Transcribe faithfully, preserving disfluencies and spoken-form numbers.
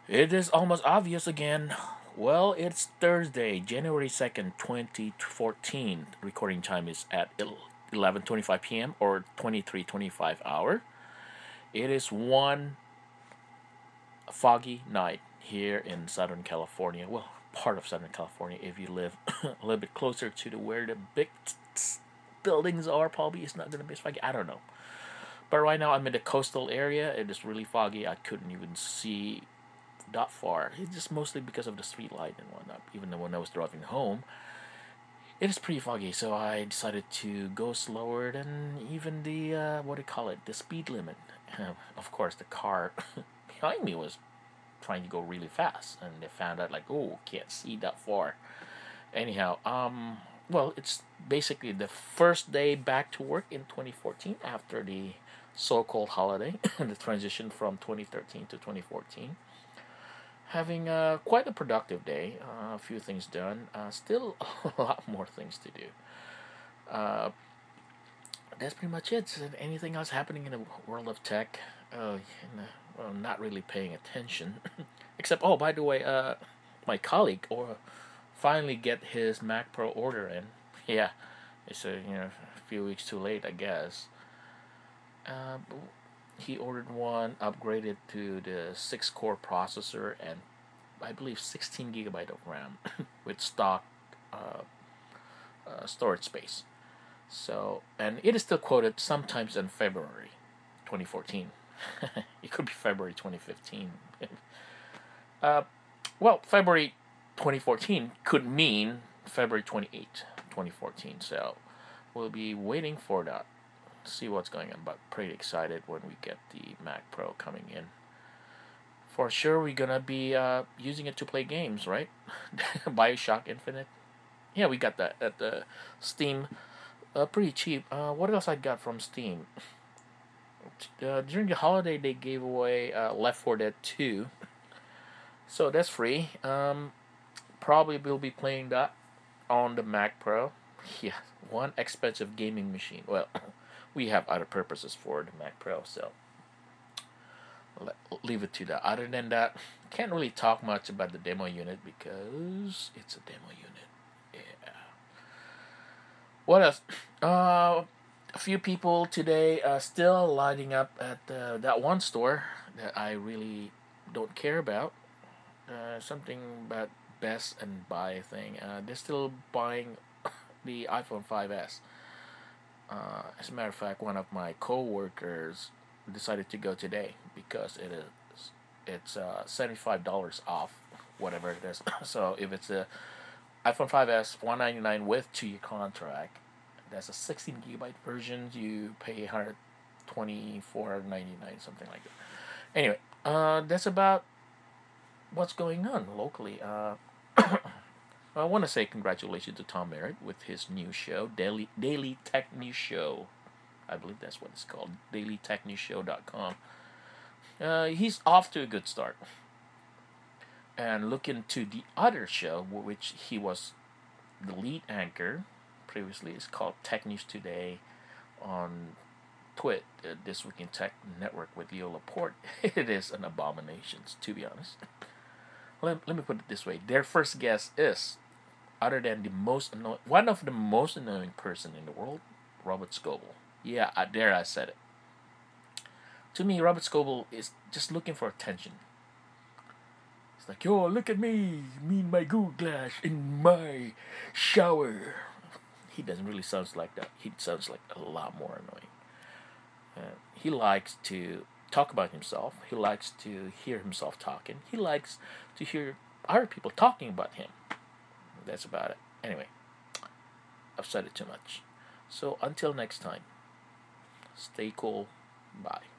It is almost obvious again. Well, it's Thursday, January second, twenty fourteen. Recording time is at eleven twenty-five p m or twenty-three twenty-five hour. It is one foggy night here in Southern California. Well, part of Southern California if you live a little bit closer to the where the big buildings are, probably it's not going to be as foggy. I don't know. But right now I'm in the coastal area. It is really foggy. I couldn't even see that far. It's just mostly because of the street light and whatnot. Even though when I was driving home, it is pretty foggy, so I decided to go slower than even the uh, what do you call it, the speed limit. Uh, of course, the car behind me was trying to go really fast, and they found out like, oh, can't see that far. Anyhow, um, well, it's basically the first day back to work in twenty fourteen after the so-called holiday, the transition from twenty thirteen to twenty fourteen. Having uh, quite a productive day. Uh, a few things done. Uh, still a lot more things to do. Uh, that's pretty much it. So anything else happening in the world of tech? Uh, you know, well, not really paying attention. Except, oh, by the way, uh, my colleague or finally get his Mac Pro order in. Yeah, it's a you know a few weeks too late, I guess. Uh, he ordered one upgraded to the six core processor and I believe sixteen gigabyte of RAM with stock uh, uh, storage space. So, and it is still quoted sometimes in February twenty fourteen. It could be February twenty fifteen. uh, well, February twenty fourteen could mean February twenty-eighth, twenty fourteen. So, we'll be waiting for that. See what's going on, but pretty excited when we get the Mac Pro coming in. For sure, we're gonna be uh, using it to play games, right? Bioshock Infinite. Yeah, we got that at the Steam. Uh, pretty cheap. Uh, what else I got from Steam? Uh, during the holiday, they gave away uh, Left four Dead two, so that's free. Um, probably we'll be playing that on the Mac Pro. Yeah, one expensive gaming machine. Well, we have other purposes for the Mac Pro, so let, leave it to that. Other than that, can't really talk much about the demo unit because it's a demo unit. Yeah. What else? Uh, a few people today uh, still lining up at uh, that one store that I really don't care about. Uh, something about Best and Buy thing. Uh, they're still buying the iPhone five S. Uh, as a matter of fact, one of my coworkers decided to go today because it is it's uh, seventy five dollars off, whatever it is. So if it's a iPhone five S one ninety nine with two year contract, that's a sixteen gigabyte version. You pay one hundred twenty four ninety nine something like that. Anyway, uh, that's about what's going on locally. Uh, I want to say congratulations to Tom Merritt with his new show, Daily Daily Tech News Show. I believe that's what it's called, daily tech news show dot com. Uh, he's off to a good start. And look into the other show, which he was the lead anchor previously. It's called Tech News Today on Twit, uh, This Week in Tech Network with Leo Laporte. It is an abomination, to be honest. Let, let me put it this way: their first guest is, other than the most annoying, one of the most annoying person in the world, Robert Scoble. Yeah, I, there I said it. To me, Robert Scoble is just looking for attention. It's like, yo, look at me, me and my Google Glass in my shower. He doesn't really sound like that. He sounds like a lot more annoying. Uh, he likes to talk about himself. He likes to hear himself talking. He likes to hear other people talking about him. That's about it. Anyway, I've said it too much. So until next time, stay cool. Bye.